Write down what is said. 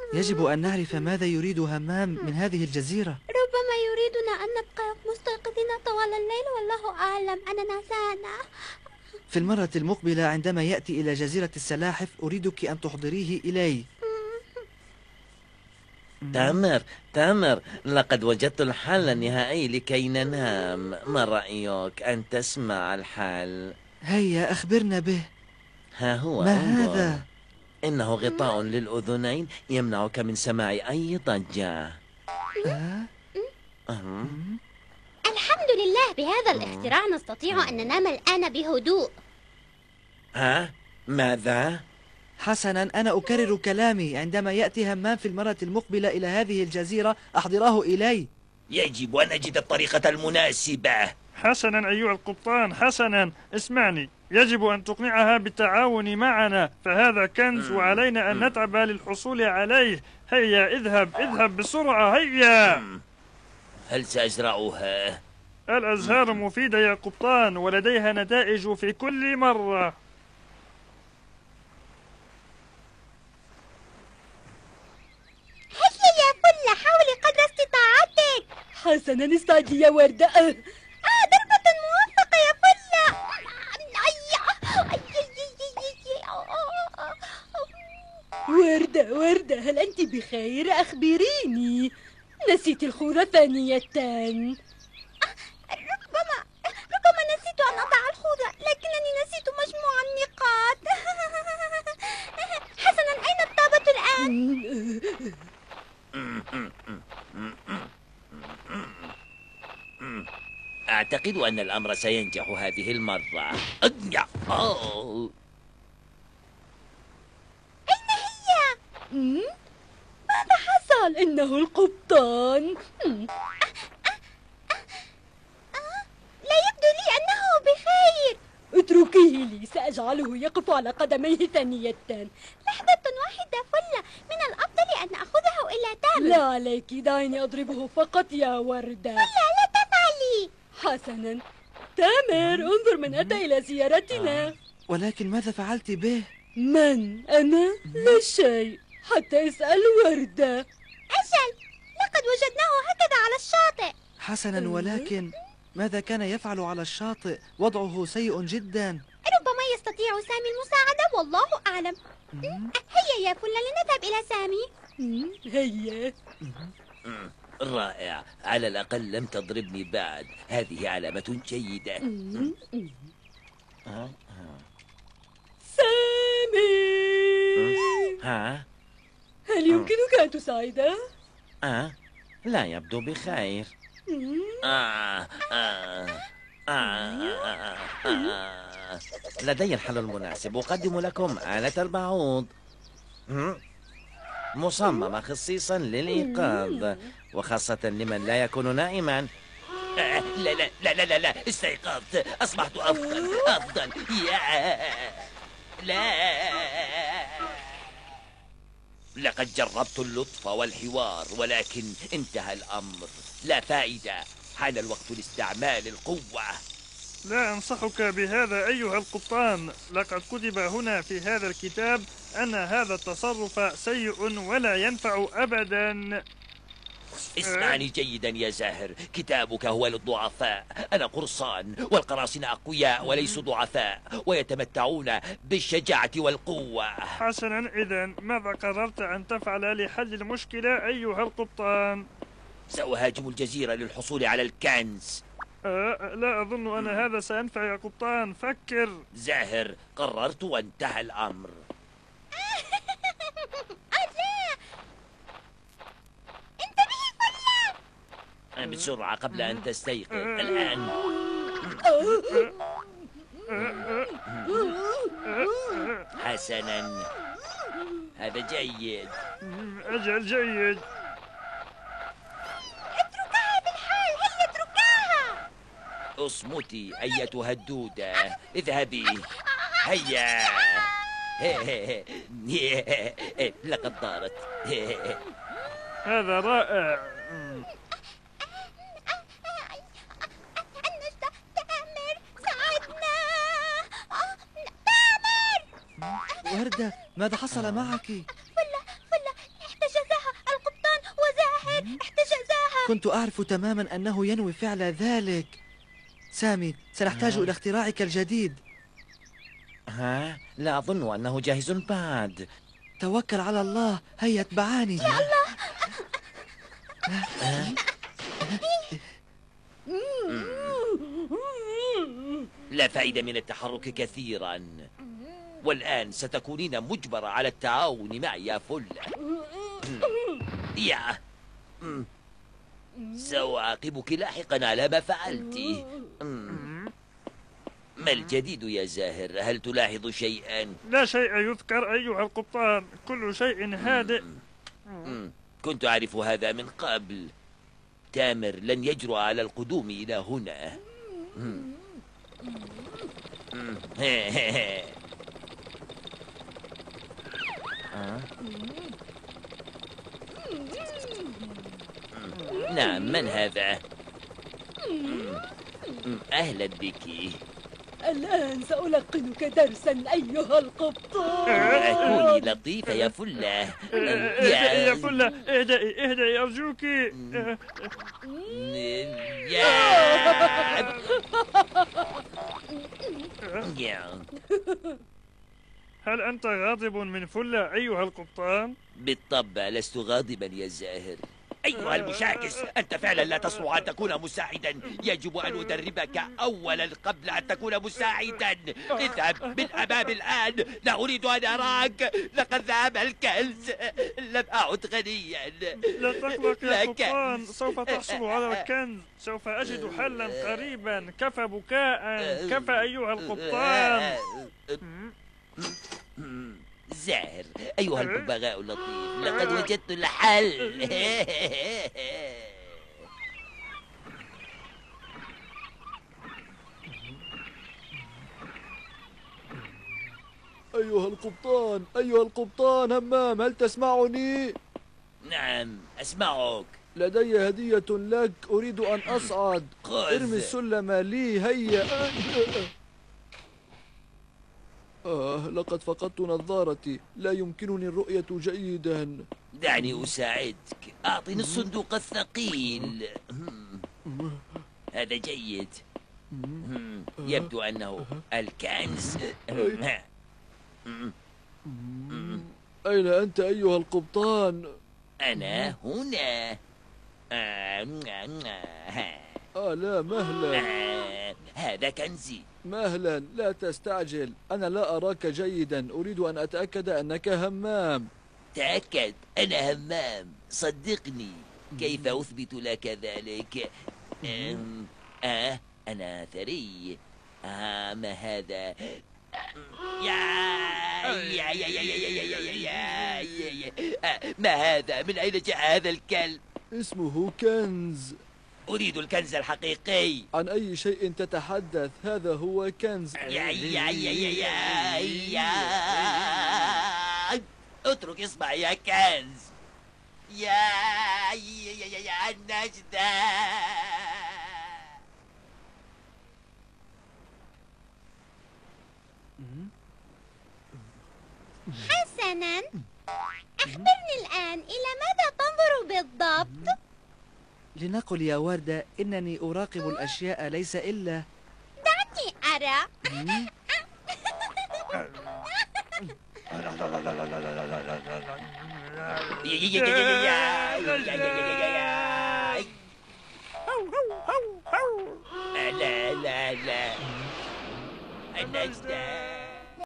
يجب أن نعرف ماذا يريد همام من هذه الجزيرة. ربما يريدنا أن نبقى مستيقظين طوال الليل، والله أعلم. أنا نعسانة. في المرة المقبلة عندما يأتي إلى جزيرة السلاحف أريدك أن تحضريه إلي. تامر، لقد وجدت الحل النهائي لكي ننام. ما رأيك أن تسمع الحل؟ هيا أخبرنا به. ها هو، ما انظر. هذا؟ إنه غطاء للأذنين يمنعك من سماع أي ضجة. الحمد لله، بهذا الاختراع نستطيع أن ننام الآن بهدوء. ها؟ ماذا؟ حسنا، أنا أكرر كلامي. عندما يأتي همام في المرة المقبلة إلى هذه الجزيرة أحضراه إلي. يجب أن نجد الطريقة المناسبة. حسنا أيها القبطان، حسنا اسمعني. يجب أن تقنعها بالتعاون معنا، فهذا كنز وعلينا أن نتعب للحصول عليه. هيا اذهب بسرعة، هيا. هل سأزرعها؟ الأزهار مفيدة يا قبطان، ولديها نتائج في كل مرة. هيا يا فلة، حاولي قدر استطاعتك. حسنا، استعدي يا وردة. ضربة موفقة يا فلة. وردة، هل أنت بخير؟ أخبريني، نسيت الخوذة ثانية. ربما نسيت أن أضع الخوذة، لكنني نسيت مجموع النقاط. حسنا، أين الطابة الآن؟ أعتقد أن الأمر سينجح هذه المرة. أين هي؟ ماذا حصل؟ إنه القبطان. لا يبدو لي أنه بخير. اتركيه لي، سأجعله يقف على قدميه ثانية. لحظة واحدة فلة، من الأفضل أن أخذه إلى تامر. لا عليك، دعيني أضربه فقط يا وردة. لا تفعلي. حسنا، تامر، انظر من أتى إلى زيارتنا. ولكن ماذا فعلت به؟ من؟ أنا؟ لا شيء، حتى اسأل وردة. أجل، لقد وجدناه هكذا على الشاطئ. حسنا، ولكن ماذا كان يفعل على الشاطئ؟ وضعه سيء جدا. ربما يستطيع سامي المساعدة، والله أعلم. هيا يا فلة، لنذهب إلى سامي. هيا. رائع، على الأقل لم تضربني بعد. هذه علامة جيدة. سامي، ها؟ هل يمكنك أن تساعده؟ لا يبدو بخير. لدي الحل المناسب. أقدم لكم آلة البعوض، مصممة خصيصا للإيقاظ، وخاصة لمن لا يكون نائما. لا لا لا لا لا، استيقظت، أصبحت أفضل. لا، لقد جربت اللطف والحوار، ولكن انتهى الأمر. لا فائدة. حان الوقت لاستعمال القوة. لا أنصحك بهذا أيها القبطان. لقد كتب هنا في هذا الكتاب أن هذا التصرف سيء ولا ينفع أبدا. اسمعني جيدا يا زاهر، كتابك هو للضعفاء. أنا قرصان، والقراصنة أقوياء وليسوا ضعفاء، ويتمتعون بالشجاعة والقوة. حسنا، إذن ماذا قررت أن تفعل لحل المشكلة أيها القبطان؟ سأهاجم الجزيرة للحصول على الكنز. لا أظن أن هذا سينفع يا قبطان، فكر. زاهر، قررت وانتهى الأمر. بسرعة قبل أن تستيقظ الآن. حسنا، هذا جيد. أجل، جيد. اتركها في الحال، هيا اتركها. اصمتي أيتها الدودة، اذهبي. هيا. لقد طارت. هذا رائع. النجدة، تامر، ساعدنا. تامر. وردة، ماذا حصل معك؟ فلة، احتجزت كنت أعرف تماما أنه ينوي فعل ذلك. سامي، سنحتاج إلى اختراعك الجديد. ها؟ لا أظن أنه جاهز بعد. توكل على الله، هيا اتبعاني. لا فائدة من التحرك كثيرا، والآن ستكونين مجبرة على التعاون معي يا فلة. يا سأعاقبك لاحقا على ما فعلت. ما الجديد يا زاهر؟ هل تلاحظ شيئا؟ لا شيء يذكر أيها القبطان، كل شيء هادئ. كنت أعرف هذا من قبل. تامر لن يجرؤ على القدوم إلى هنا. نعم، من هذا؟ أهلا بك. الآن سألقنك درسا أيها القبطان. كوني لطيفة يا فلة. يا فلة، اهدئي أرجوك. هل أنت غاضب من فلة أيها القبطان؟ بالطبع لست غاضبا يا زاهر. أيها المشاكس، أنت فعلا لا تصلح أن تكون مساعدا. يجب أن أدربك أولا قبل أن تكون مساعدا. اذهب بالأمام الآن، لا أريد أن أراك. لقد ذهب الكنز، لم أعد غنيا. لا تقلق يا قبطان، سوف تحصل على الكنز. سوف أجد حلا قريبا. كفى بكاء، كفى أيها القبطان. زاهر أيها الببغاء اللطيف، لقد وجدت الحل. أيها القبطان همام، هل تسمعني؟ نعم أسمعك. لدي هدية لك، أريد أن أصعد. خذ. ارمي السلم لي، هيا. لقد فقدت نظارتي، لا يمكنني الرؤية جيدا. دعني أساعدك. أعطني الصندوق الثقيل. هذا جيد. يبدو أنه الكنز. أين أنت أيها القبطان؟ أنا هنا. لا، مهلا. هذا كنزي. مهلا، لا تستعجل، أنا لا أراك جيدا، أريد أن أتأكد أنك همام. تأكد، أنا همام، صدقني. كيف أثبت لك ذلك؟ أنا ثري. ما هذا؟ ما هذا؟ من أين جاء هذا الكلب؟ اسمه كنز. أريد الكنز الحقيقي. عن أي شيء تتحدث؟ هذا هو كنز. اترك اصبعي يا كنز. يا النجدة. حسنا، أخبرني الآن، إلى ماذا تنظر بالضبط؟ لنقل يا وردة إنني أراقب الأشياء ليس إلا. دعني أرى. لا النجدة.